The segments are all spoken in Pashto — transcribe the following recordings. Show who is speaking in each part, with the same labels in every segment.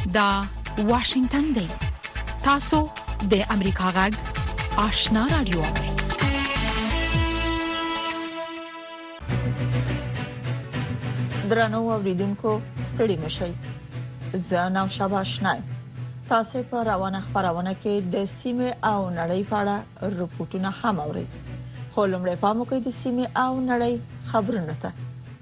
Speaker 1: دا واشنگتن دی. تاسو د امریکا غږ آشنا رادیو.
Speaker 2: درنو اوریدونکو ستړي مشئ. زه نو شاباشنای. تاسو په روانه خبرونه کې د سیمه او نړۍ په اړه رپورټونه هم اورئ. خو لمړی پام وکړئ د سیمه او نړۍ خبرونه ته.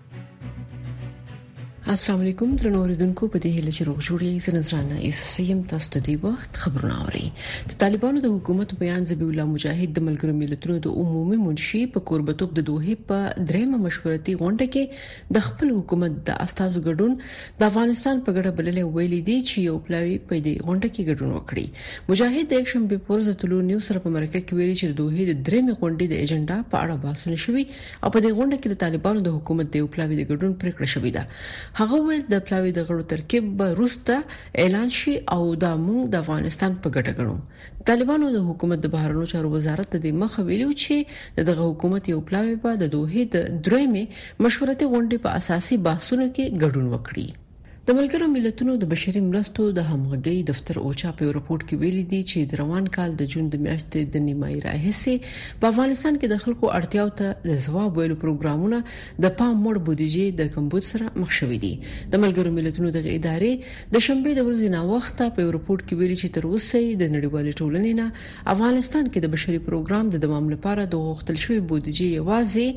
Speaker 3: السلام علیکم درنو اوریدونکو، په دې هیله چې روغ جوړ یې. نظرانه ایسیم تاسو ته دی وخت خبرونه اورئ. د طالبانو د حکومت بیان ذبیح الله مجاهد د ملګرو ملتونو د عمومي منشي په قربتوب د دوحې په درېمه مشورتي غونډه کې د خپل حکومت د استازو ګډون د افغانستان په ګډه بللې ویلي دي چې یو پلاوی په دې غونډه کې ګډون وکړي. مجاهد د شنبه پورز د ټولو نیو سره په مرکه کې ویلي چې د دوحې د درېمه غونډې د ایجنډا په اړه بحثونه شوي او په دې غونډه کې د طالبانو د حکومت د یو پلاوی د ګډون پریکړه شوې ده. هغه ویل د پلاوی د غړو ترکیب به روسته اعلان شي او دا موږ د افغانستان په ګټه ګڼو. طالبانو د حکومت د بهرنیو چارو وزارت د مخه ویلو چې دغه حکومت یو پلاوی په د دوحې د درېمه مشورتي غونډې په اساسي بحثونو کې ګډون وکړي. د ملګرو ملتونو د بشري مرستو د همغږي دفتر اوچا په رپورت کې ویلي دي چې د روان کال د جون د میاشتې د نیمایي راهیسې په افغانستان کې د خلکو اړتیاو ته د ځواب ویلو پروګرامونه د پام وړ بودیجې د کمبود سره مخ شوي دي. د ملګرو ملتونو د ادارې د شنبه د ورځې نه وخت په رپورت کې ویلي چې تر اوسه د نړیوال ټولنې نه افغانستان کې د بشري پروګرام د دوام لپاره د غوښتل شوی بودیجې یوازې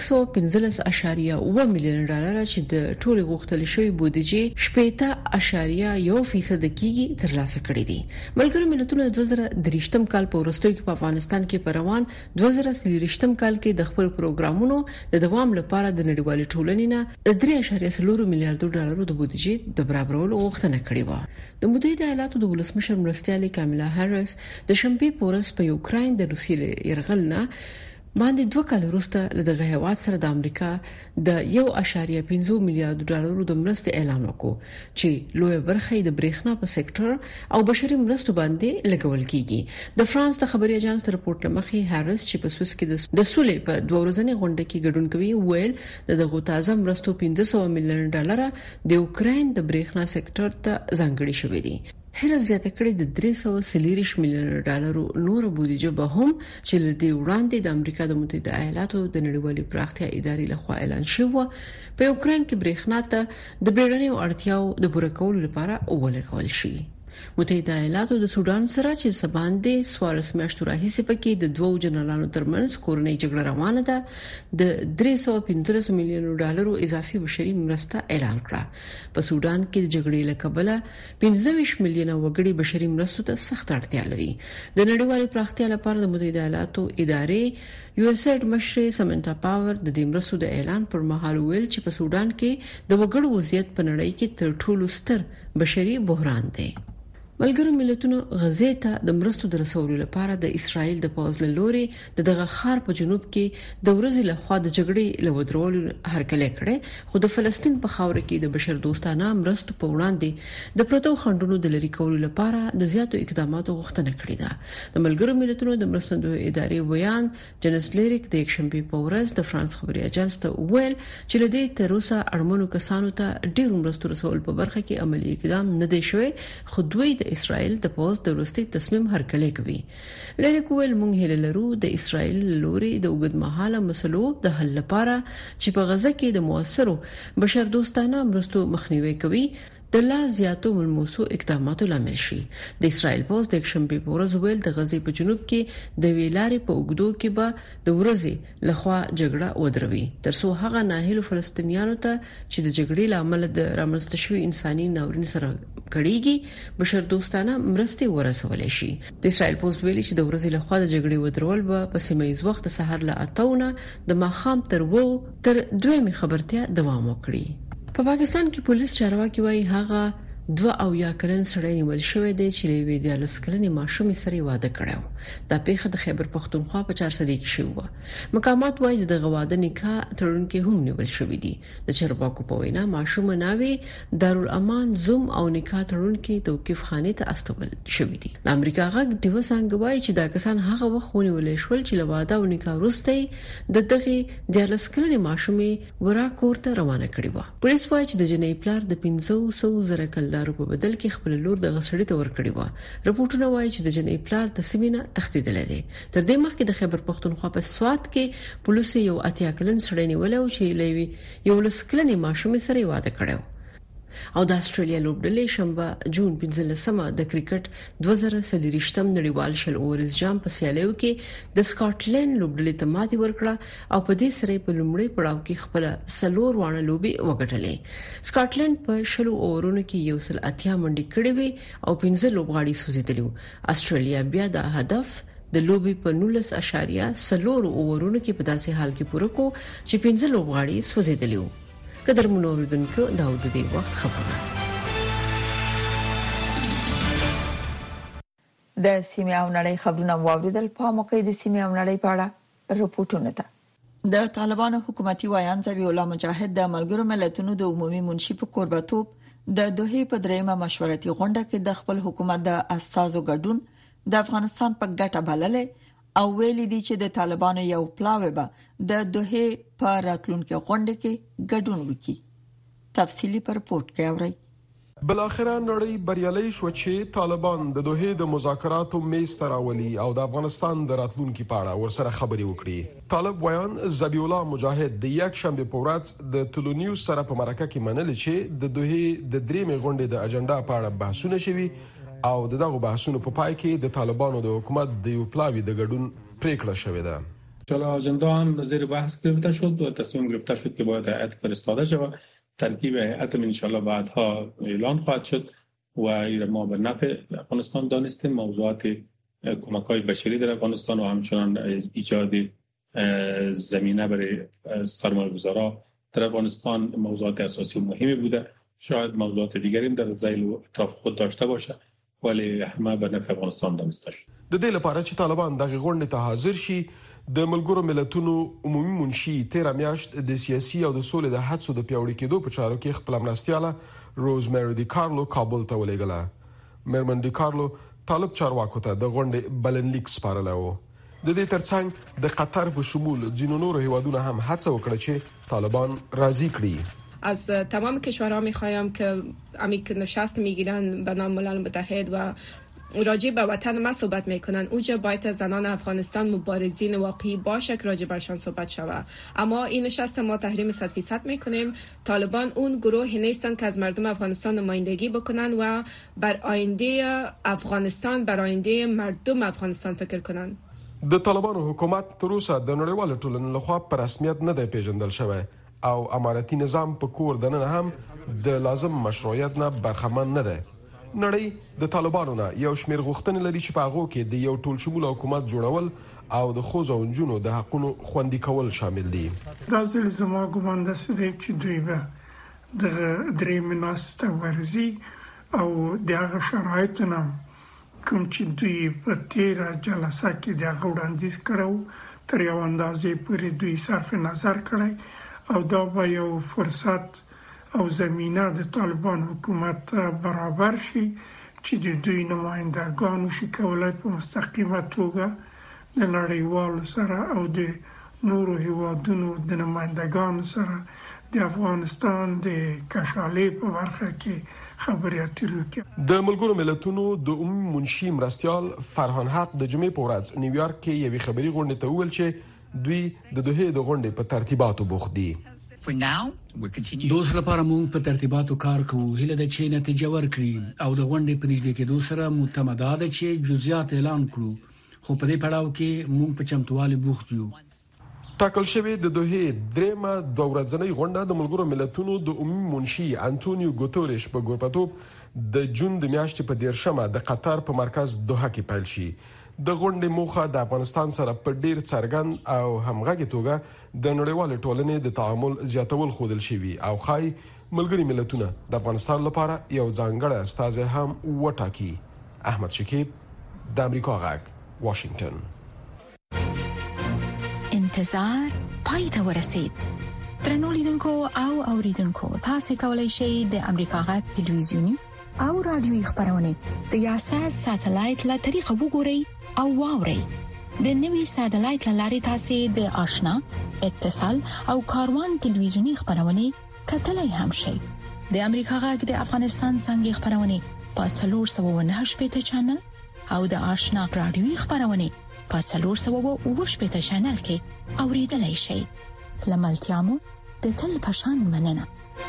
Speaker 3: 615.1 میلیون ډالر چې د ټولو غوښتل شوی بودیجې 0.1% کېږي ترلاسه کړی دي. ملګرو ملتونو د 2023م کال په وروستیو کې په افغانستان کې په روان 2023م کال کې د خپل پروګرامونو د دوام لپاره د نړیوال ټولنې نه 3.4 میلیارډ ډالر د بودیجې د برابرولو غوښتنه کړې و. د متحده ایالاتو د ولسمشر مرستیالې کاملا هریس د شنبه په ورځ په یوکرين د روسیې يرغل نه باندې 2 کال وروسته له هیواد سره د امریکا د 1.5 میلیارډ ډالر د مرستې اعلان وکړ چې لوی برخه د برېښنا په سېکټر او بشري مرستو باندې لګول کیږي. د فرانس د خبري اژانس رپورټ لمخې هریس چې په سويس کې د سولې په 2 ورځنۍ غونډه کې ګډون کوي ویل دغه تازه مرستو 500 میلیون ډالر د یوکرين د برېښنا سېکټر ته ځانګړي شوې دي. هر زیاته کړي د 340 میلیون ډالر نور بودیجه به هم چې لدی وړاندې د امریکا د متحده ایالاتو د نړیوالې پراختیا ادارې لخوا اعلان شوی په یوکرين کې برېښنا ته د بیړنیو اړتیاو د پوره کولو لپاره ولګول شي. متحده ایالاتو د سودان سره چې سباندې 14 میاشتو راهیسې پکې د دوو جنرالانو ترمنځ کورنۍ جګړه روانه ده د 315 میلیون ډالر اضافي بشري مرسته اعلان کړه. په سودان کې د جګړې له کبله 25 میلیونه وګړي بشري مرستو ته سخت اړتیا لري. د نړیوالې پراختیا لپاره د متحده ایالاتو ادارې USAID مشر سمنتا پاور د دې مرستو د اعلان پر مهال ویل چې په سودان کې د وګړو وضعیت په نړۍ کې تر ټولو ستر بشري بحران دی. ملګرو ملتونو غزې ته د مرستو د رسولو لپاره د اسرایل د پوځ له لوري دغه خار په جنوب کې د ورځې له خوا د جګړې له ودرولو هرکلی کړي، خو د فلسطین په خاور کې د بشر دوستانه مرستو په وړاندې د پروتو خنډونو د لری کولو لپاره د زیاتو اقداماتو غوښتنه کړې ده. د ملګرو ملتونو د مرستندوی ادارې ویان جنس لیریک د یکشنبه په ورځ د فرانس خبري اژانس ته ویل چې لدې تر اوسه اړمنو کسانو ته ډېر مرستو رسول په برخه کې عملی اقدام نه دی شوی، خو دوی د اسرائیل د پوز د وروستي تصمیم هرکلی کوي. لری کوول مونږ هله لرو د اسرائیل لوري د وګدمحاله مسلو د حل لپاره چې په غزه کې د موثرو بشر دوستانه مرستو مخنیوي کوي د لا زیاتو ملموسو اقداماتو لامل شي. د اسرائیل پوز د شنبه په ورځ ویل د غزې په جنوب کې د ویلارې په اوګدو کې به د ورځې لخوا جګړه ودروي ترڅو هغه ناهیلو فلسطینیانو ته چې د جګړې لامل د رامنځته شوی انساني ناورین سره کړيږي بشر دوستانه مرستې ورسول شي. د اسرائیل پوز ویلي چې د ورځې لخوا د جګړې ودرول به په سیمایي وخت سحر له 8 د ماخام تر 2 خبرتیا دوام وکړي. په پاکستان کې پولیس چارواکي وايي هغه 2 کلن سړی نیول شوی دی چې لوی د 10 کلنې ماشومې سره واده کړو. دا پیښه د خیبر پختونخوا په 400 کې شوې و. مقامات وايي د واده نکاح تړونکو هم نیول شوی دی. د چرواکو په وینا ماشومه ناوي دارالامان زوم او نکاح تړونکو توقيف خانه ته استول شوی دی. د امریکا غږ دیو څنګه وايي چې دا کسان هغه وخت ونیول شول چې لواده او نکاح وروسته د دغه 10 کلنې ماشومې ورا کور ته روانه کړې و. پولیس وايي چې د جنې پلار د 500 زره کلدار دارو په بدل کې خپل لور د غسړې ته ورکړی و. راپورټونه وایي چې د جنې پلار د سیمینه تختیدل دي. تر دې مخکې د خیبر پختونخوا په سوات کې پولیس یو اتیا کلن سړی نیول او چې لوي یو لسکلنې ماشومې سره واده کړو. او د استرالیا لوبډلې شنبه جون 15 د کرکټ 2023م نړیوال شل اورز جام په سیالیو کې د سکاټلند لوبډلې ته ماتې ورکړه او په دې سره په لومړي پړاو کې خپل سلور وانه لوبي وګټلې. سکاټلند په شلو اورونو کې یو سل اتیا منډي کړې وي او 15 لوبغاړي سوځیدلي. استرالیا بیا د هدف د لوبي په 19.4 اورونو کې په داسې حال کې پوره کو چې 15 لوبغاړي سوځیدلي. قدر منوردونکو داود دی وخت خبرونه
Speaker 2: د سیمه او نړۍ خبرونه واوریدل. په موقع د سیمه او نړۍ په اړه راپورټونه ده. د طالبانو حکومتي وایان ذبیح الله مجاهد د ملګرو ملتونو د عمومي منشي په قربتوب د دوحې په دریمه مشورتي غونډه کې د خپل حکومت د استازو ګډون د افغانستان په ګټه بللې او ویلي دي چې د طالبانو یو پلاوی به د دوحې په راتلونکو غونډه کې ګډون وکړي. تفصيلي رپورټ کې اوري.
Speaker 4: بل اخر نړۍ بریالي شو چې طالبان د دوحې د مذاکراتو میز تراولي او د افغانستان د راتلونکو په اړه ورسره خبري وکړي. طالب ویان ذبیح الله مجاهد د یک شنبه په ورځ د ټلونیوز سره په مرکه کې منل چې د دوحې د دریمې غونډې د اجنډا په اړه بحثونه شوي او دغه بحثونو په پای کې د طالبانو د حکومت د یو پلاوی د ګډون پریکړه شوې ده.
Speaker 5: چلا اجندا هم زیر بحث گرفته شد و تصمیم گرفته شد که باید هیئت فرستاده شود. ترکیب هیئت ان شاء الله بعدها اعلان خواهد شد و ما به نفع افغانستان دانستیم موضوعات کمک‌های بشری در افغانستان و همچنان ایجاد زمینه برای سرمایه‌گذاران در افغانستان موضوعات اساسی و مهمی بوده. شاید موضوعات دیگری هم در ذیل و اطراف خود داشته باشه ولی همه به نفع افغانستان دانسته شد.
Speaker 4: د دې لپاره چې طالبان دغه غونډې ته حاضر شي د ملګرو ملتونو عمومي منشي 13 میاشت د سیاسي او د سولې د هڅو د پیوړې کېدو په چارو کې خپل مرستياله روزمری ډي کارلو کابل ته ولېګله. مرمن ډي کارلو طالب چارواکو ته د غونډې بلنلیک سپارلی و. د دې ترڅنګ د قطر په شمول ځینو نورو هیوادونو هم هڅه وکړه چې طالبان راضي کړي.
Speaker 6: از تمام کشورها میخوایم که امیک نشست میگیرن به نام ملل متحد و راجع به وطن ما صحبت میکنن اونجا باید زنان افغانستان مبارزین واقعی باشه که راجع برشان صحبت شود. اما این نشست ما تحریم 100% میکنیم. طالبان اون گروهی نیستن که از مردم افغانستان نمایندگی بکنن و بر آینده افغانستان بر آینده مردم افغانستان فکر کنن.
Speaker 4: د طالبانو حکومت تر اوسه د نړیوال ټولنې لخوا په رسمیت نه دی پیژندل شوی او اماراتي نظام په کور دننه هم د لازم مشروعیت نه برخمن نه ده. نړۍ د طالبانو نه یو شمېر غوښتنې لري چې په هغه کې د یو ټول شمول حکومت جوړول او د خوځو انجونو د حقونو خوندي کول شامل دي.
Speaker 7: دا ځل زما ګومان ده چې دوی به د درې مناست ورزي او د هغه شرایطونه کوم چې دوی په تیر جلسه کې د غوړاندیز کړو تر یو اندازې پورې دوی صرف نظر کړی او دا به یو فرصت او زمینه د طالبان حکومت برابر شي چې د دوی نمائندگان شي کولای په مستقیمه توګه د نړیوالو سره او د نورو هیوادونو د نمائندگان سره د افغانستان د کشالې په برخه کې خبرې اترې وکړي.
Speaker 4: د ملګرو ملتونو د عمومي منشي مرستيال فرهان حق د جمعې په ورځ نیویارک کې یوې خبري غونډې ته وویل چې دوی د دوحې د غونډې په ترتیباتو بوخت دي.
Speaker 8: دوس لپاره موږ په ترتیباتو کار کوو هله د چي نتیجه ورکړي او د غونډې په نږدې کېدو سره متمداده چې جزئیات اعلان کړو خو په دې پړاو کې موږ په چمتووالي بوخت یو.
Speaker 4: ټاکل شوی د دوحې دریمه دوه ورځنۍ غونډه د ملګرو ملتونو د عمومي منشي انټونیو ګوتوريش په ګورپټوب د جون د میاشتې په 10مه د قطر په مرکز دوحه کې پیل شي. د غونډې موخه د افغانستان سره په ډیر څرګند او همغږي توګه د نړیوال ټولنې د تعامل زیاتول خودل شوی او خای ملګری ملتونه د افغانستان لپاره یو ځانګړی استازی هم وټاکي. احمد شکیب د امریکا غږ واشنگټن.
Speaker 1: انتظار پای ته ورسید. درنو لیدونکو او اوریدونکو تاسو کولی شئ د امریکا غږ ټلویزیونی او رادیوي خبرونه د یاشر ساتلایت له طریقو وګورئ او واورئ. د نوي ساتلایت لارې تاسو د آشنا، اتصال او کاروان ټلویزیونی خبرونه کتلای هم شئ. د امریکا غږ د افغانستان څنګه خبرونه په 398 چنل او د آشنا رادیوي خبرونه په 408 چنل کې اوریدلای شئ. لملتيامو د تل پشان مننه.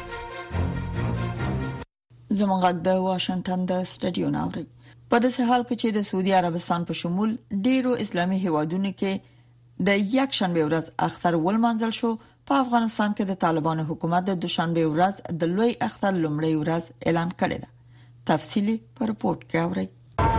Speaker 2: زموږ د واشنگټن د سټډیو ناوړي په داسې حال کې چې د سعودي عربستان په شمول ډیرو اسلامي هیوادونو کې د یک شنبه ورځ اختر ولمانځل شو، په افغانستان کې د طالبانو حکومت د دوشنبه ورځ د لوی اختر لومړی ورځ اعلان کړی دی. تفصیلی په رپورت کې اورئ.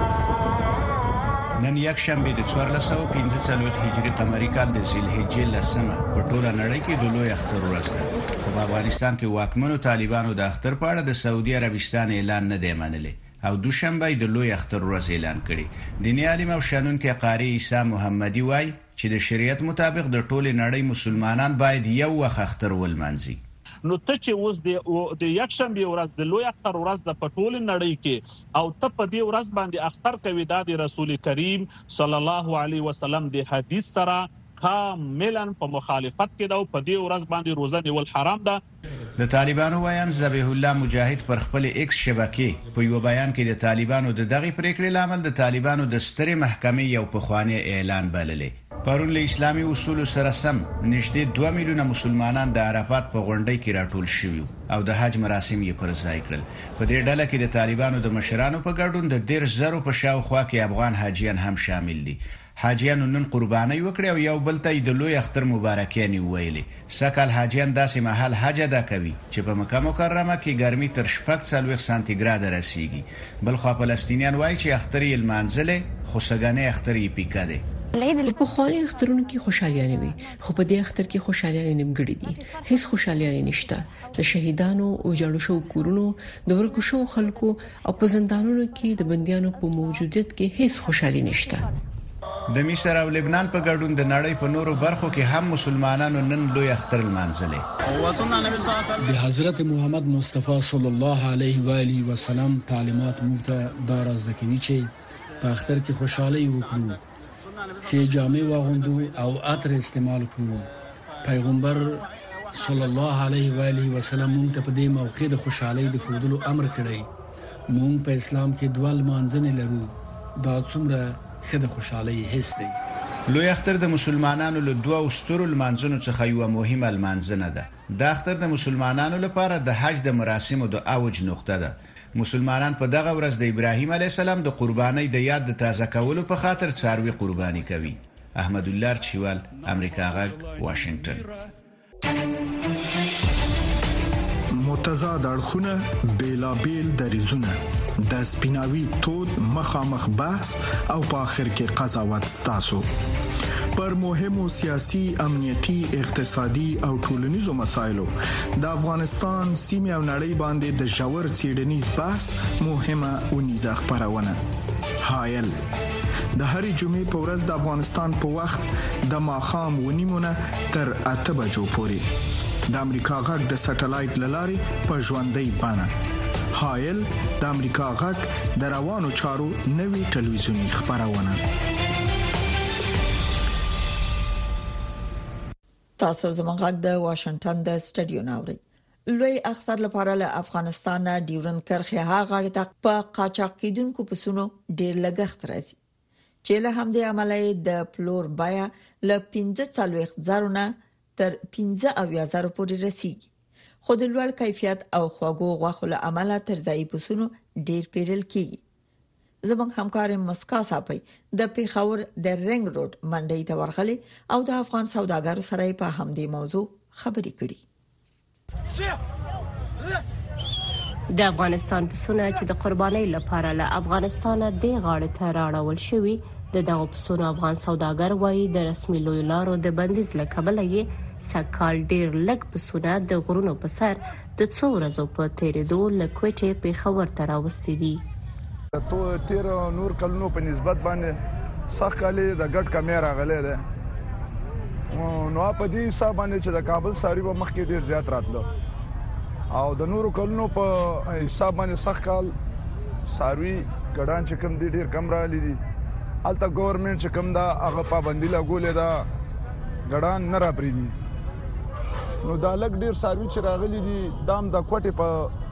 Speaker 9: نن یک شنبه د 1445 هجری قمری کال د ذوالحجې لسمه په ټوله نړۍ کې د لوی اختر ورځ ده. په افغانستان کې واکمنو طالبانو د اختر په اړه د سعودي عربستان اعلان نه دی منلی او دوشنبه د لوی اختر ورځ اعلان کړي. دیني عالم او شانونکو قاری عیسی محمدي وایي چې د شریعت مطابق د ټوله نړۍ مسلمانان باید یو وخت اختر ولمانځي.
Speaker 10: نو ته چې اوس د یک شنبه ورځ د لوی اختر ورځ د پټول نړۍ کې او ته په دې ورځ باندې اختر کوي د رسول کریم صلی الله علیه وسلم د حدیث سره کاملا په مخالفت کې دا په دې ورځ باندې روزه نیول حرام ده.
Speaker 9: د طالبانو وایي ذبیح الله مجاهد پر خپل ایکس شبکې په یو بیان کې د طالبانو د دغه پریکړې لامل د طالبانو د سترې محکمې یو پخوانی اعلان بللې. پرون له اسلامي اصول سره سم نږدې 2 میلیونه مسلمانان د عرفات په غونډۍ کې راټول شوي او د حج مراسم یې پر ځای کړل. په دې ډله کې د طالبانو د مشرانو په ګډون د 10,000 په شاوخوا کې افغان حاجیان هم شامل دي. حاجیانو نن قرباني وکړي او یو بل ته د لوی اختر مبارکي ویلي. سکهال حاجیان داسې محل حج ادا کوي چې په مکه مکرمه کې ګرمي تر 40 سانتیګراد رسیږي. بل خو فلسطینیان وایي چې اختر یې المنزله خو سګانه اختر یې پیکا دی.
Speaker 3: په خالي اخترونو کې خوشالیانه وي، خو په دې اختر کې خوشالیانه نیمګړي دي. هیڅ خوشالیانه نشته. د شهیدانو او جاړو شو کورونو د ورکو شو خلکو او په زندانونو کې د بنديانو په موجودیت کې هیڅ خوشالي نشته.
Speaker 9: د مصر او لبنان په ګډون د نړۍ په نورو برخو کې هم مسلمانانو نن لوی اختر لمانځلې.
Speaker 8: د حضرت محمد مصطفی صلی الله علیه و آله وسلم تعلیمات موږ ته دا راز دکوي چې په اختر کې خوشالي وکړو، چې جامې واغوندو او عطر استعمال کړو. پیغمبر صلی الله علیه و آله وسلم موږ ته په دې موقع د خوشالۍ د خودلو امر کړی. موږ په اسلام کې دوه لمانځنې لرو. دا څومره خد خوشالۍ حس دی.
Speaker 9: لوی اختر د مسلمانانو له دوه سترو لمانځنو څخه یو مهمه لمانځنه ده. د اختر د مسلمانانو لپاره د حج د مراسمو د اوج نقطه ده. مسلمانان په دغه ورځ د ابراهیم علیه السلام د قربانۍ د یاد د تازه کولو په خاطر څاروي قرباني کوي. احمد الله چوال، امریکا غږ، واشنگټن.
Speaker 11: متضاد اړخونه، بیلابیل دریزونه، د سپیناوي تود مخامخ بحث او په اخر کې قضاوت ستاسو پر مهمو سیاسي، امنیتي، اقتصادي او ټولنیزو مسایلو د افغانستان سیمه او نړۍ باندې د ژور څېړنیز بحث مهمه ونیزه خبرونه. هایل د هرې جمعې په ورځ د افغانستان په وخت د ماښام 9:30 تر 8 بجو پورې د امریکا غږ د سټلایټ للارې په ژوندۍ بڼه. هایل د امریکا غږ د روانو چارو نوي ټلویزیونی خبرونه.
Speaker 2: تاسو زموږ غږ د واشنگټن د سټډیو ناوړي. لوی اختر لپاره له افغانستان ډیورند کرخه هغه ته په قاچاق کېدونکو پسونو ډیر لګښت راځي چې له همدې عملي د پلور بیا له 15,000 نه تر 15,000 پورې رسیدي. خو د لوړ کیفیت او خواږه غوښه له عمله تر ځای پسونو ډیر پیرل کیږي. زموږ همکار مسکا صاحب د پیښور د رنګ روډ منډي ته ورغلي او د افغان سوداګرو سره په همدې موضوع خبرې کړې.
Speaker 12: د افغانستان پسونه چې د قربانۍ لپاره له افغانستانه د غاړې ته راړول شوی دغه پسونه افغان سوداګر وایي د رسمي لوی لارو د بندیز له کبله یې سکهال ډیر لږ پسونه د غرونو په سر د څو ورځو په تیریدو له کوټې پیښور ته راوستي دي.
Speaker 13: تو 13 نور کلونو په نسبت باندې سکهال د ګډ کمې راغلي ده. نو په دې حساب باندې چې د کابل ساری په مخ کې ډیر زیات راتلو او د نورو کلونو په حساب باندې سکهال ساروي ګډان چې کم دي ډیر کم راغلي دي. الته ګورنمنت چې کم دا هغه پابندي لګولې ده ګډان نه را پریدي. نو دا لګ ډیر ساروي چې راغلي دي دام د کوټې په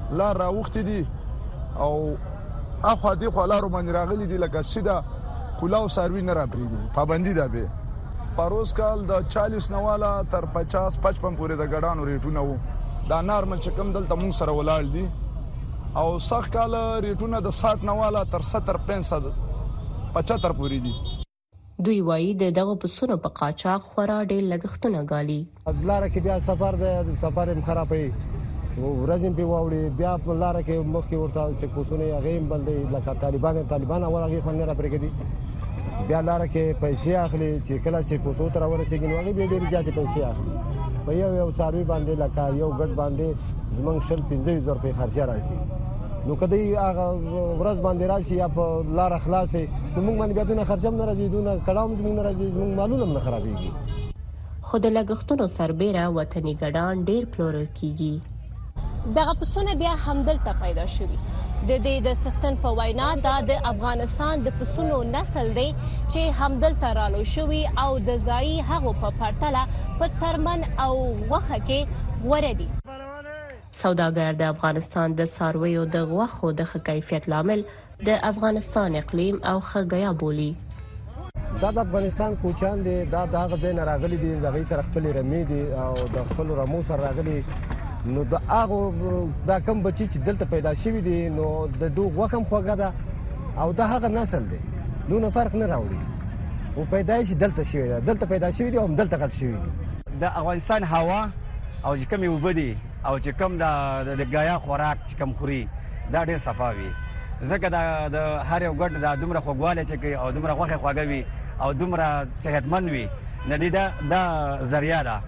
Speaker 13: لار راوخت دي او اخو دي خو لارو باندې راغلي دي لکه سیده کلاو سروي نه راپریدي پابندي ده به پروز کال د 40 نواله تر 50 55 پورې د ګډانو ریټونه وو دا نارمل چې کوم دلته موږ سره ولاړ دي او سخت کال ریټونه د 60 نواله تر 70 65 75 پورې دي.
Speaker 12: دوی وایي د دغه پسونو په قاچاق خورا ډېر لګښتونه غالي.
Speaker 14: لاره کې بیا سفر هم خرابوي ورځم په واوړي بیا په لاره کې مخکې ورته چې پسونه هغه بلدي لکه طالبان اول هغه فن نه پرېږدي بیا لاره کې پیسې اخلي چې کله چې پسو تر ورسېږي نو هغه به ډېر زیات پیسې اخلي په یو ساروي باندې لکه یو ګډ باندې زمونږ 15,000 روپۍ خرچه راځي نو کدی هغه ورځ باندې راشي یا په لار خلاصې نو موږ باندې بیا دونه خرچه نه راځي دونه کډام نه راځي موږ مالونه نه خرابېږي.
Speaker 12: خو د لګښتونو سربېره وطني ګډان ډېر پلورل کیږي. دغه پسونه بیا همدلته پیدا شوي. د دې د سختن په وینا دا د افغانستان د پسونو نسل دی چې همدلته رالو شوي او د ځایي هغو په پرتله په څرمن او غوښه کې غوره دي. سوداګر د افغانستان د څارویو د غوښو د ښه کیفیت لامل د افغانستان اقلیم او ښه بولي.
Speaker 14: دا د افغانستان کوچان دي دا د هغه ځای نه راغلي دي دغه سره خپل رمې دي او د خپل رمو سره راغلي نو د هغه دا کم بچی چې دلته پیدا شوی دي نو د دوه غوښم خوګه ده او د هغه نسل دی نو نه فرق نه راوړي او پیدایش دلته شوی ده دلته پیدا شوی دي او دلته غټ شوی دي.
Speaker 15: د افغانستان هوا او چې کوم وبدي او چې کوم د غیا خوراک چې کوم خوري دا ډیر صفاوي ځکه د هر یو ګډ د دومره خوګواله چې او دومره غوښه خوګوي او دومره صحتمند وي ندیده دا ذریعہ ده.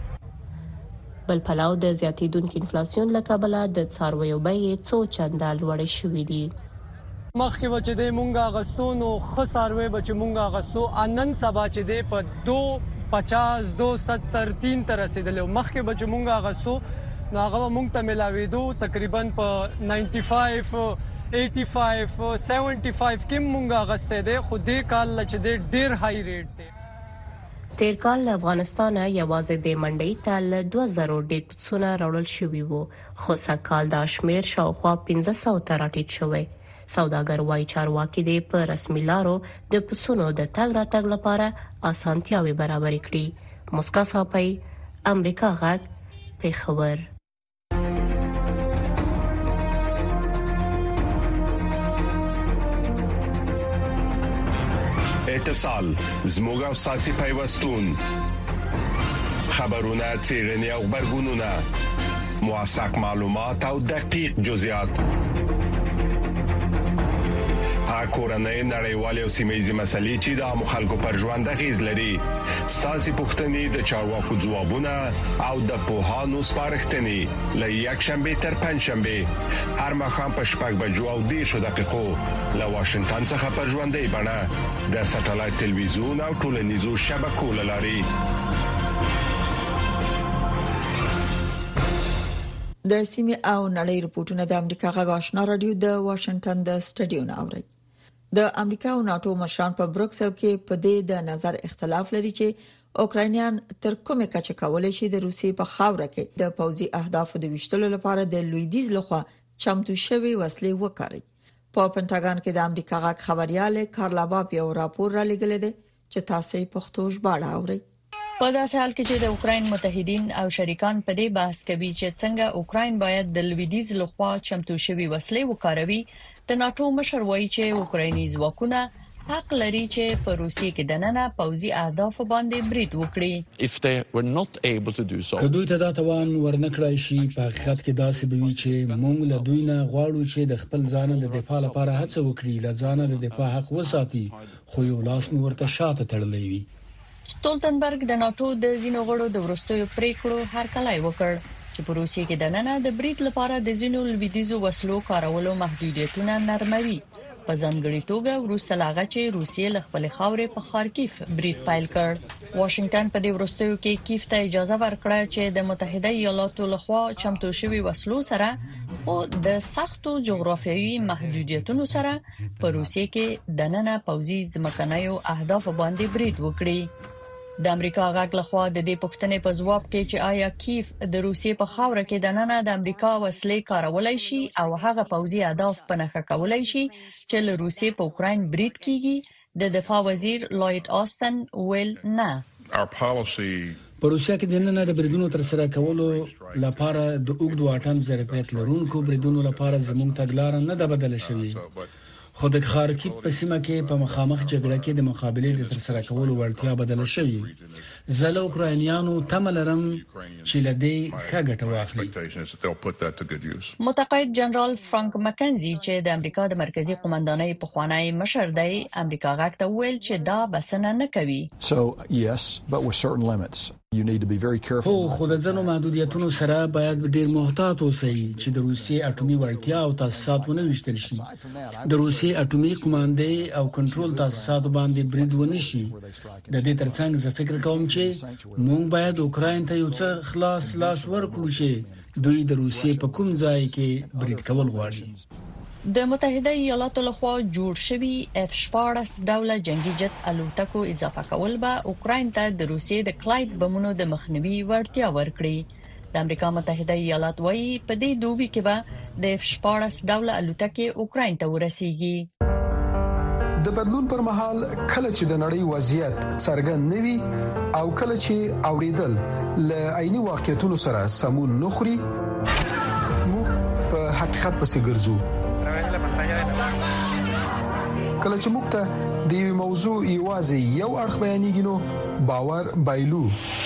Speaker 12: بل پلاو د زیاتیدونکو انفلیسیون لکبله د څارویو بیې څو چنده لوړې شوې دي.
Speaker 16: مخکې بچ د مونږه غستونو خساروي بچ مونږه غستو انن سبا چې د په 250 270 3 تر رسیدل مخکې بچ مونږه غستو ناغه مونږ ته ملاويدو تقریبا په 95 85 75 کې مونږه غسته ده خو دې کال چې ډېر های ریټ دی.
Speaker 12: تیر کال افغانستان یوازې د منډي ته 2000 ډېر پسونه راوړل شوي وو خو سکهال د شمیر شاوخوا 1500 ته راټیټ شوی. سوداګر وايي چارواکي د په رسمي لارو د پسونو د تګ راتګ لپاره اسانتیاوي برابر کړي. مسکا صاحب امریکا غږ پیښور.
Speaker 17: اتصال زموږ او ساسي پیوستون خبرونه چیرنی او خبرګونونه موثق معلومات او دقیق جزئیات کورنۍ نړیوالې او سیمه‌یزې مسلې چې د مخالکو پر ژوند اغیز لري ساسي پوښتنې د چارواکو ځوابونه او د پوهانو سپارښتنې لې یک شنبه تر پنځشنبه هر مخام په 6:10 له واشنگټن څخه پر ژوندۍ بڼه د ساتلایت ټلویزیون او ټولنیزو شبکو لاري
Speaker 2: د سیمه او نړۍ رپورټونه د امریکا غږ آشنا رادیو د واشنگټن د سټډیو ناوړي. د امریکا او ناتو مشران په بروکسل کې په دې د نظر اختلاف لري چې اوکراینیان تر کومه کچه کولای شي د روسیې په خاوره کې د پوځي اهدافو د وشتلو لپاره د لویدیز لخوا چمتو شوی وسلې وکړي. په پنټاګان کې د امریکا غږ خبريال کارلا باب یو راپور را لګل دی چې تاسو پښتو ژباړه اورئ.
Speaker 18: په داسې حال کې چې د اوکراین متحدین او شریکان په دې بحث کوي چې څنګه اوکراین باید د لویدیز لخوا چمتو شوی وسلې وکاروي د ناتو مشر وایي چې اوکرایني ځواکونه حق لري چې په روسیې کې دننه پوځي اهداف باندې برید وکړي.
Speaker 8: کدوې ته دا توان ورنکړای شي په حقیقت کې داسې بوي چې موږ له دوی نه غواړو چې د خپل ځان د دفاع لپاره هڅه وکړي له ځان د دفاع حق وساتي خو یو لاس مو ورته شاته تړلې وي.
Speaker 18: ستولتنبرګ د ناتو د ځینو غړو د ورستیو پریکړو هرکلی وکړ چې په روسیې کې دننه د برید لپاره د ځینو لویدیزو وسلو کارولو محدودیتونه نرموي. په ځانګړي توګه وروسته لاغه چې روسیې له خپل خاورې په خارکیف برید پیل کړ. واشنگټن په دې ورستیو کې کیف ته اجازه ورکړه چې د متحده ایالاتو لخوا چمتو شوی وسلو سره او د سختو جغرافیایي محدودیتونو سره په روسیې کې دننه پوځي ځمکنیو اهداف باندې برید وکړي. د امریکا غاګ لخوا د دې پوښتنې په ځواب کې چې آیا کیف د روسیې په خاوره کې د نن د امریکا وسلې کارولای شي او هغه پوځي اهداف په نښه کولای شي چې له روسیې په اوکراین برید کیږي، د دفاع وزیر لوید آستن ویل نه.
Speaker 8: په روسیا کې د نن د بریدونو تر سره کولو لپاره د اوږد واټن ظرفیت لرونکو بریدونو لپاره زموږ تګلارې نه ده بدله شوې، خو د خارکیف په سیمه کې په مخامخ جګړه کې د مقابلې د تر سره کولو وړتیا بدله شوې. زله اوکراینیانو تملرم چې لدې ښه ګټه واخلي.
Speaker 18: متقاعد جنرال فرانک مکنزي چې د امریکا د مرکزی قومندانۍ پخوانی مشر دی، امریکا غاک ته ویل چې دا بسنه نه کوي.
Speaker 8: خو د ځینو محدودیتونو سره باید ډیر محتاط اوسئ چې د روسیې اټومي وړتیا او تاسیسات ونه وشتل شي. د روسیې اټومي قوماندې او کنټرول تاسیسات باندې برید ونه شي. د دې ترڅنګ زه فکر کوم چې موږ باید اوکراین ته یو څه خلاص لاس ورکړو چې دوی د روسیې په کوم ځای کې برید کول غواړي.
Speaker 18: د متحده ایالاتو لخوا جوړ شوی F-14 ډوله جنگي جت الوتکو اضافه کول به اوکراین ته د روسیې د کلایډ بمونو د مخنیوي وړتیا ورکړي. د امریکا متحده ایالات وايي په دې دوبي کې به د F-14 ډوله الوتکې اوکراین ته ورسیږي.
Speaker 4: د بدلون پر مهال کله چې د نړۍ وضعیت څرګند نوي او کله چې اوریدل ل عیني واقعیتونو سره سمون نخري، موږ په حقیقت پسې ګرځو. کله چې موږ ته د یو موضوع یوازې یو اړخ بیانېږي نو باور بایلو.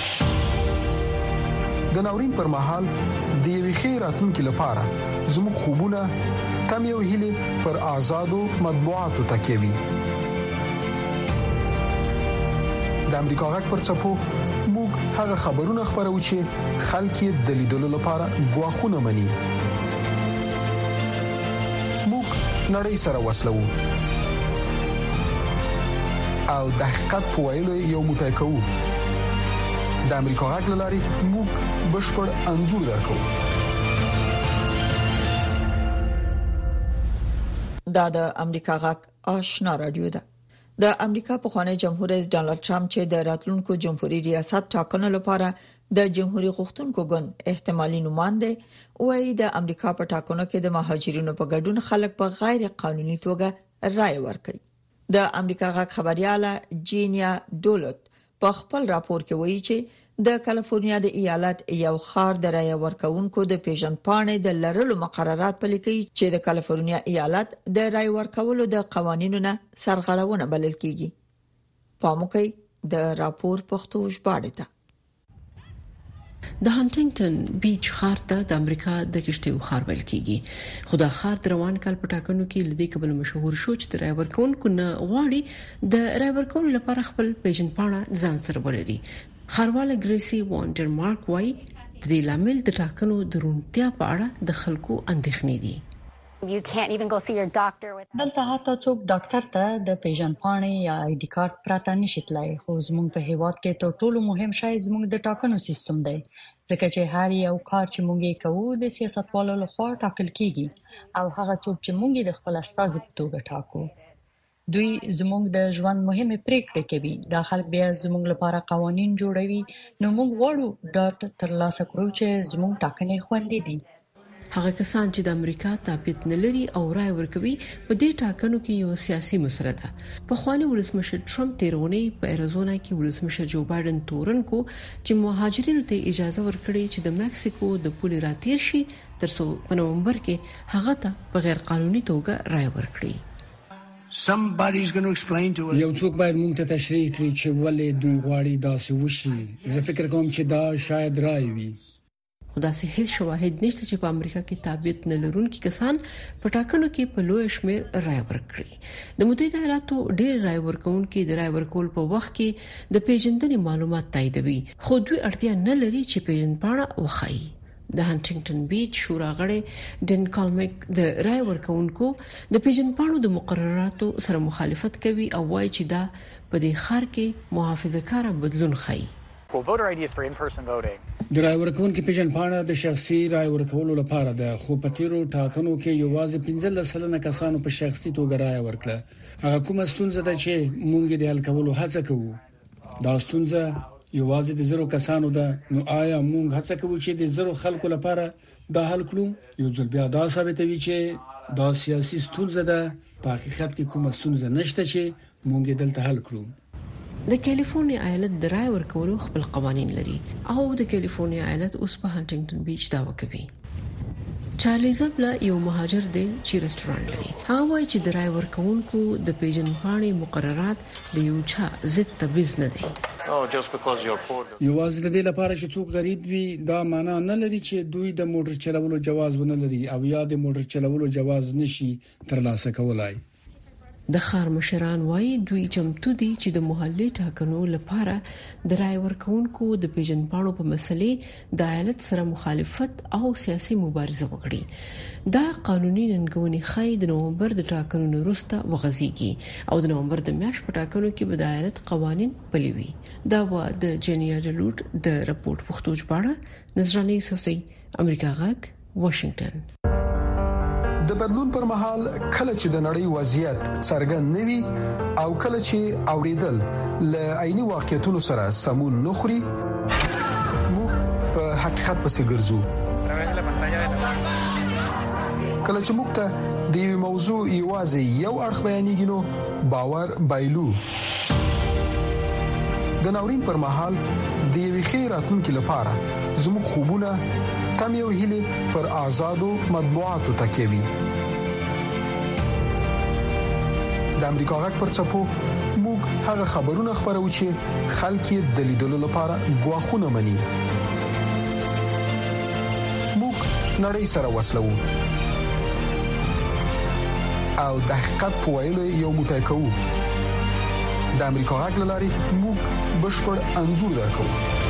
Speaker 4: د ناورین پر مهال د یوې ښې راتلونکې لپاره زموږ خوبونه تم یو هیله پر آزادو مطبوعاتو تکیه وي. د امریکا غږ پر څپو موږ هغه خبرونه خبرو چې خلک یې د لیدلو لپاره غواخونه مني. موږ نړۍ سره وصلو او د حقیقت په ویلو یو موټی کوو. د امریکا غږ لاري موږ بشپړ انځور درکو.
Speaker 2: دا د امریکا غږ آشنا رادیو ده. د امریکا پخوانی جمهور رئیس ډانلډ ټرمپ چې د راتلونکو جمهوریت ریاست ټاکنو لپاره د جمهوریت غوښتونکو ګوند احتمالي نوماینده وایي د امریکا په ټاکنو کې د مهاجرینو په ګډون خلک په غیر قانوني توګه رائے ورکوي. د امریکا غږ خبرياله جینیا دولت په خپل راپور کې وایي چې د کالیفورنیا د ایالت یو ښار د رائے ورکوونکو د پیژندپاڼې د لرلو مقررات پلي کوي چې د کالیفورنیا ایالت د رائے ورکولو د قوانینو نه سرغړونه بلل کیږي. پاموکي د راپور پښتو ژباړه ده.
Speaker 3: د هانټینګټن بیچ ښار ته د امریکا د کشتیو ښار ویل کیږي. خو دا ښار د روان کال په ټاکنو کې لدی قبل مشهور شو چې د رائے ورکوونکو نه غواړي د رائے ورکولو لپاره خپل پیژندپاڼه ځان سره ولري. خارواله ګریسي وانډر مارک وايي د دې لامل د ټاکنو د روڼتیا په اړه د خلکو اندېښنې دي.
Speaker 18: دلته هاته څوک ډاکټر ته د پیژندپاڼې یا آی ډي کارت پراته نشي تلای. خو زموږ په هیواد کې تر ټولو مهم شی زموږ د ټاکنو سیستم دی، ځکه چې هر یو کار چې موږ یې کوو د سیاستوالو لخوا ټاکل کیږي او هغه څوک چې موږ د خپل استازي په توګه ټاکو دوی زموږ د ژوند مهمه پریکړې کوي. دا خلک بیا زموږ لپاره قوانين جوړوي، نو موږ غواړو ډاټ ترلاسه کړو چې زموږ ټاکنې خوندي دي.
Speaker 3: هغه کسان چې د امریکا تابعیت نه لري او رائے ورکوي په دې ټاکنو کې یو سیاسي مسله ده. په خواني ولسمشر ټرمپ تیرونی په اریزونا کې ولسمشر جو بایدن تورن کو چې مهاجرینو ته اجازه ورکړي چې د مکسیکو د پولې راتیر شي ترڅو په نومبر کې هغه ته په غیر قانوني توګه رائے ورکړي.
Speaker 8: یو څوک باید موږ ته تشریح کړي چې ولې دوی غواړي داسې وشي. زه فکر کوم چې دا شاید رائے وي.
Speaker 3: خدا سي هیڅ شواهد نشته چې په امریکا کې تابعیت نه لرونکي کسان په ټاکنو کې په لوی شمیر رائے ورکړي. د متحده ایالاتو ډېر رائے ورکوونکي د رائے ورکول په وخت کې د پیژندنې معلومات تاییدوي، خو دوی اړتیا نه لري چې پیژندپاڼه وښایي. د هانټینګټن بیچ شورا غړي ډن کالمیک د رائے ورکوونکو د پیژندپاڼو د مقرراتو سره مخالفت کوي او وایي چې دا په دې ښار کې محافظه‌کار بدلون ښيي.
Speaker 8: د رائے ورکوونکو پیژندپاڼه د شخصي رائے ورکولو لپاره ده، خو په تیرو ټاکنو کې یوازې 15% کسانو په شخصي توګه رائے ورکړه. هغه کومه ستونزه ده چې موږ د حل کولو هڅه کوو. دا ستونزه یوازې د زرو کسانو ده، نو آیا موږ هڅه کوو چې د زرو خلکو لپاره دا حل کړو؟ یو ځل بیا دا ثابتوي چې دا سیاسي ستونزه ده، په حقیقت کې کومه ستونزه نشته چې موږ یې دلته حل کړو.
Speaker 3: د کالیفورنیا ایالت د رای ورکولو خپل قوانين لري او د کالیفورنیا ایالت اوس په هانټینګټن بیچ دعوا کوي. چارلی زبلا یو مهاجر دی چې رستورانت لري. هغه وایي چې د رای ورکوونکو د پیژندپاڼې مقررات د یو چا ضد تبعیض نه دي.
Speaker 8: یوازې د دې لپاره چې څوک غریب وي دا معنی نه لري چې دوی د موټر چلولو جواز ونه لري او یا د موټر چلولو جواز نشي ترلاسه کولای.
Speaker 3: د ښار مشران وایي دوی چمتو دي چې د محلي ټاکنو لپاره د رای ورکوونکو د پیژندپاڼو په مسلې د ایالت سره مخالفت او سیاسي مبارزه وکړي. دا قانوني ننګونې خای د نومبر د ټاکنو وروسته وغځيږي او د نومبر د میاشتې په ټاکنو کې به د ایالت قوانين پلي وي. دا و د جنیا جلوټ د رپورت پښتو ژباړه نظرانه یوسفزئی، امریکا غږ، واشنگټن.
Speaker 4: د بدلون پر مهال کله چې د نړۍ وضعیت څرګند نوي او کله چې اوریدل ل عیني واقعیتونو سره سمون نخري، موږ په حقیقت پسې ګرځو. کله چې موږ ته د یو موضوع یوازې یو اړخ بیانېږي نو باور بایلو. د ناورین پر مهال د یوې خیر راتلونکي لپاره زموږ خوبونه تم یو هیله پر آزادو مطبوعاتو تکیوي. د امریکا غږ پر چپو موږ هغه خبرونه خبرو چې خلک د لیدلو لپاره غواخونه مني. موږ نړۍ سره وصلو او د حقیقت په ویلو یو موټی کوو. د امریکا غږ لاري موږ بشپړ انځور درکو.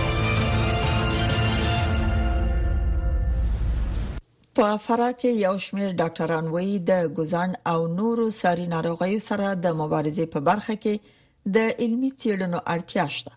Speaker 2: په فراه کې یو شمېر ډاکټران وایي د ګوزان او نورو ساري ناروغیو سره د مبارزې په برخه کې د علمي څېړنو اړتیا شته.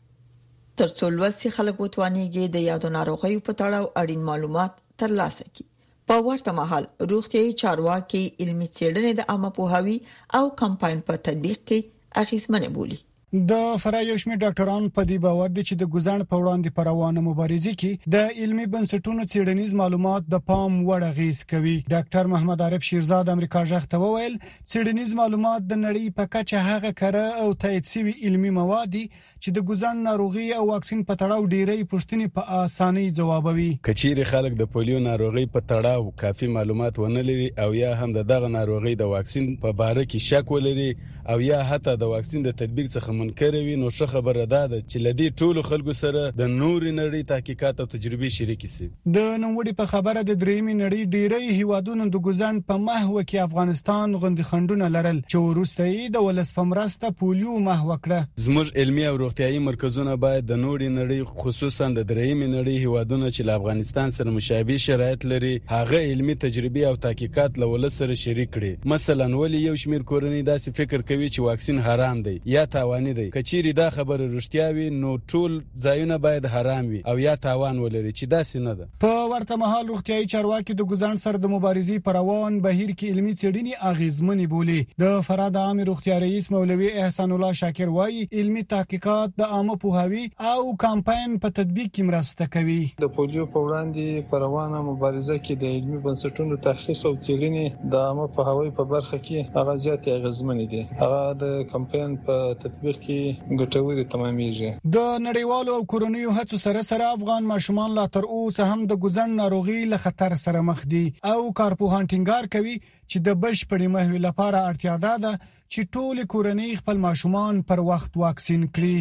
Speaker 2: ترڅو لوستي خلک وتوانيږي د یادو ناروغیو په تړاو اړین معلومات ترلاسه کړي. په ورته مهال روغتيایي چارواکي علمي څېړنې د عامه پوهاوي او کمپاین په تطبیق کې اغیزمنه بولي.
Speaker 19: د فراه یو شمېر ډاکټران په دې باور دي چې د ګوزان په وړاندې پر روانه مبارزې کې د علمي بنسټونو څېړنیز معلومات د پام وړ اغیز کوي. ډاکټر محمد عارف شیرزاد امریکا ژغ ته وویل څېړنیز معلومات د نړۍ په کچه هغه کړه او تایید شوی علمي مواد چې د ګوزان ناروغي او واکسین په تړاو ډېرې پوښتنې په اسانۍ جوابوي.
Speaker 20: کچېری خلک د پولیو ناروغي په تړاو کافي معلومات ونه لري او یا هم دغه ناروغي د واکسین په باره کې شک ولري او یا حتی د واکسین د تطبیق څخه منکر وي، نو ښه خبره ده چې لدی ټولو خلکو سره د نوري نړۍ تحقیقات او تجربې شریک شي.
Speaker 19: د نوموړي په خبره د درېمې نړۍ ډېرې هیوادونو د ګوزان په محور کې افغانستان غوندي خندونه لرل چې وروسته یې د ولس په مرسته پولیو محور کړه.
Speaker 20: زموږ علمي او روغتيایي مرکزونه باید د نوري نړۍ خصوصا د درېمې نړۍ هیوادونو چې له افغانستان سره مشابه شرایط لري هغه علمي تجربې او تحقیقات له ولس سره شریک کړي. مثلا ولی یو شمیر کورنۍ داسې فکر کوي چې واکسین حرام دی یا تاواني دی. کچېری دا خبره رښتیا وي نو ټول ځایونه باید حرام وي او یا تاوان ولري، چې داسې نه ده.
Speaker 19: په ورته مهال روغتيایي چارواکي د ګوزان سره د مبارزې پر روان بهیر کې علمي څېړنې اغیزمنې بولي. د فراه د عامه روغتیا رئیس مولوي احسان الله شاکر وایي علمي تحقیقات د عامه پوهاوي او کمپاین په تطبیق کې مرسته کوي.
Speaker 21: د پولیو په وړاندې پر روانه مبارزه کې د علمي بنسټونو تحقیق او څېړنې د عامه پوهاوي په برخه کې هغه زیات اغیزمنې دي. هغه د کمپاین په تطبیق کې ګټوري تمامېږي.
Speaker 19: د نړیوالو او کورنیو هڅو سره افغان ماشومان لا تر اوسه هم د ګوزن ناروغي له خطر سره مخ دي او کارپوهان ټینګار کوي چې د بشپړې محوي لپاره اړتیا ده چې ټول کورنۍ خپل ماشومان پر وخت واکسین کړي.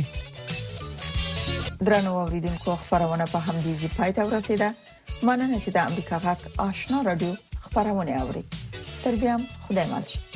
Speaker 2: درنو اوریدونکو خبرونه په همدې ځای پای ته ورسیده. مننه چې د امریکا غږ آشنا رادیو خبرونه اوري. تر بیا خدای مل.